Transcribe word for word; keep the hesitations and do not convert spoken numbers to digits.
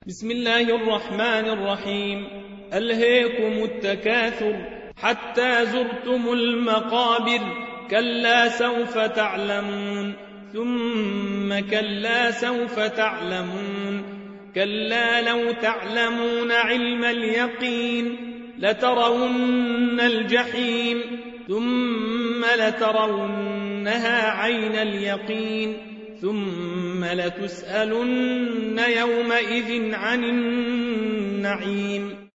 بسم الله الرحمن الرحيم. ألهيكم التكاثر حتى زرتم المقابر، كلا سوف تعلمون ثم كلا سوف تعلمون، كلا لو تعلمون علم اليقين لترون الجحيم ثم لترونها عين اليقين ثم لتسألن يومئذ عن النعيم.